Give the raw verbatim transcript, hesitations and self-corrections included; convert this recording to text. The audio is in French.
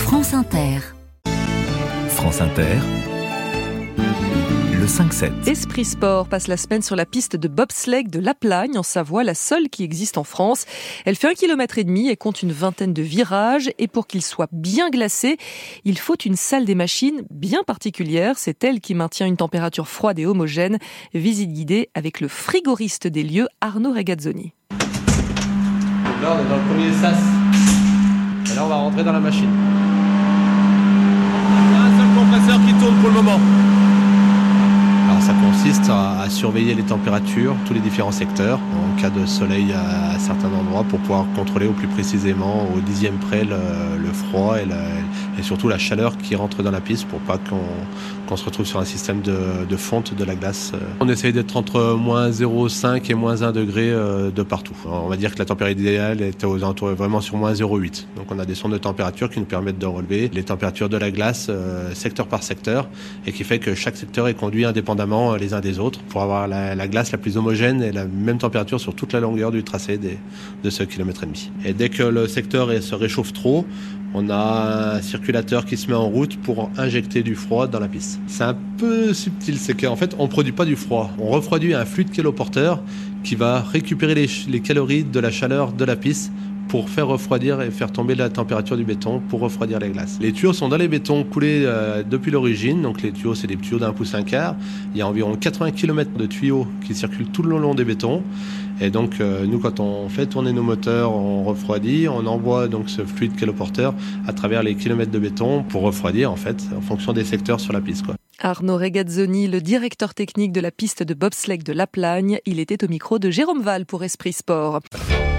France Inter. France Inter, le cinq sept. Esprit Sport passe la semaine sur la piste de bobsleigh de La Plagne, en Savoie, la seule qui existe en France. Elle fait un kilomètre et demi et compte une vingtaine de virages. Et pour qu'il soit bien glacé, il faut une salle des machines bien particulière. C'est elle qui maintient une température froide et homogène. Visite guidée avec le frigoriste des lieux, Arnaud Regazzoni. Là, on est dans le premier sas. Et là, on va rentrer dans la machine. Il y a un seul compresseur qui tourne pour le moment. Alors, ça consiste à, à surveiller les températures, tous les différents secteurs, en cas de soleil à, à certains endroits, pour pouvoir contrôler au plus précisément, au dixième près, le, le froid et, la, et surtout la chaleur qui rentre dans la piste, pour pas qu'on, qu'on se retrouve sur un système de, de fonte de la glace. On essaye d'être entre moins zéro virgule cinq et moins un degré de partout. On va dire que la température idéale est aux alentours vraiment sur moins zéro virgule huit. Donc on a des sondes de température qui nous permettent de relever les températures de la glace euh, secteur par secteur, et qui fait que chaque secteur est conduit indépendamment les uns des autres pour avoir la, la glace la plus homogène et la même température sur toute la longueur du tracé des, de ce kilomètre et demi. Et dès que le secteur est, se réchauffe trop, on a un circulateur qui se met en route pour injecter du froid dans la piste. C'est un peu subtil, c'est qu'en fait on ne produit pas du froid, on refroidit un fluide kiloporteur qui va récupérer les, les calories de la chaleur de la piste pour faire refroidir et faire tomber la température du béton pour refroidir les glaces. Les tuyaux sont dans les bétons coulés euh, depuis l'origine, donc les tuyaux c'est des tuyaux d'un pouce un quart. Il y a environ quatre-vingts kilomètres de tuyaux qui circulent tout le long des bétons. Et donc euh, nous, quand on fait tourner nos moteurs, on refroidit, on envoie donc ce fluide kiloporteur à travers les kilomètres de béton pour refroidir en fait, en fonction des secteurs sur la piste, quoi. Arnaud Regazzoni, le directeur technique de la piste de bobsleigh de La Plagne, il était au micro de Jérôme Val pour Esprit Sport.